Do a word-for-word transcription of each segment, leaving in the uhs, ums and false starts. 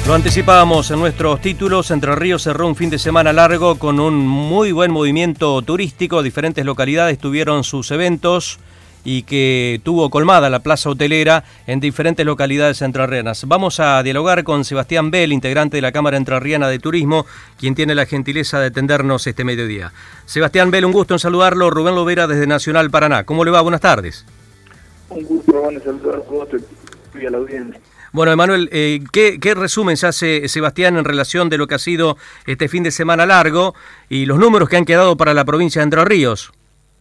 Lo anticipábamos en nuestros títulos. Entre Ríos cerró un fin de semana largo con un muy buen movimiento turístico. Diferentes localidades tuvieron sus eventos y que tuvo colmada la plaza hotelera en diferentes localidades entrerrianas. Vamos a dialogar con Sebastián Bell, integrante de la Cámara Entrerriana de Turismo, quien tiene la gentileza de atendernos este mediodía. Sebastián Bell, un gusto en saludarlo. Rubén Lovera desde Nacional Paraná. ¿Cómo le va? Buenas tardes. Un gusto, Rubén, saludar a la audiencia. Bueno, Emanuel, eh, ¿qué, ¿qué resumen se hace Sebastián en relación de lo que ha sido este fin de semana largo y los números que han quedado para la provincia de Entre Ríos?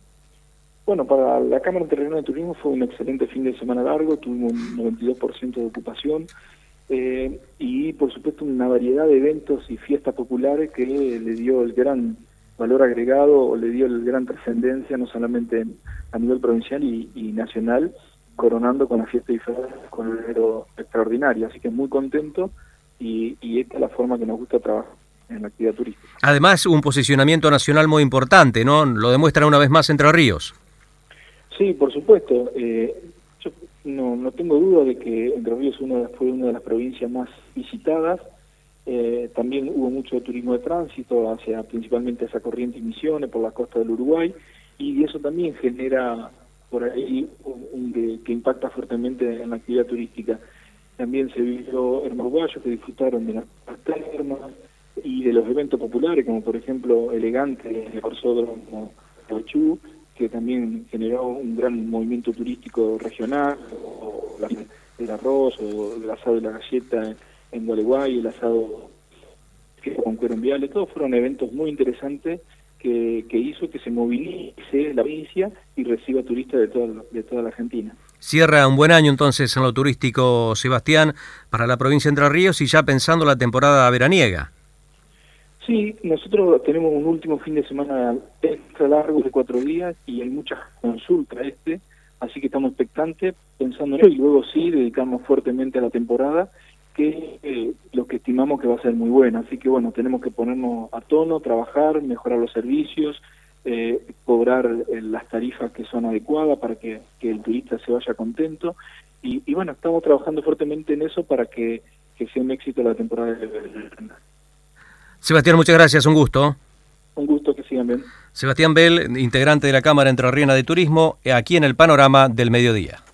Bueno, para la Cámara Entrerriana de Turismo fue un excelente fin de semana largo, tuvimos un noventa y dos por ciento de ocupación eh, y por supuesto una variedad de eventos y fiestas populares que le dio el gran valor agregado o le dio el gran trascendencia no solamente a nivel provincial y, y nacional, coronando con la fiesta diferente, con un evento extraordinario, así que muy contento y, y esta es la forma que nos gusta trabajar en la actividad turística. Además, un posicionamiento nacional muy importante, ¿no? Lo demuestra una vez más Entre Ríos. Sí, por supuesto. Eh, yo no, no tengo duda de que Entre Ríos uno, fue una de las provincias más visitadas. Eh, también hubo mucho turismo de tránsito, hacia principalmente hacia Corrientes y Misiones, por la costa del Uruguay, y eso también genera por ahí un, un, que, que impacta fuertemente en la actividad turística. También se vio hermanos uruguayos que disfrutaron de las termas y de los eventos populares, como por ejemplo Elegante, el Corsódromo Pochú, que también generó un gran movimiento turístico regional, o la, el arroz, o el asado de la galleta en, en Gualeguay, el asado que con cuero en Viale, todos fueron eventos muy interesantes que, que hizo que se movilice la provincia y reciba turistas de toda, de toda la Argentina. Cierra un buen año entonces en lo turístico, Sebastián, para la provincia de Entre Ríos y ya pensando la temporada veraniega. Sí, nosotros tenemos un último fin de semana extra largo de cuatro días y hay muchas consultas este, así que estamos expectantes pensando en ello y luego sí dedicamos fuertemente a la temporada, que es eh, lo que estimamos que va a ser muy buena. Así que bueno, tenemos que ponernos a tono, trabajar, mejorar los servicios, eh, cobrar eh, las tarifas que son adecuadas para que, que el turista se vaya contento y, y bueno, estamos trabajando fuertemente en eso para que, que sea un éxito la temporada de verano. Sebastián, muchas gracias, un gusto. Un gusto, que sigan bien. Sebastián Bell, integrante de la Cámara Entrerriana de Turismo, aquí en el Panorama del Mediodía.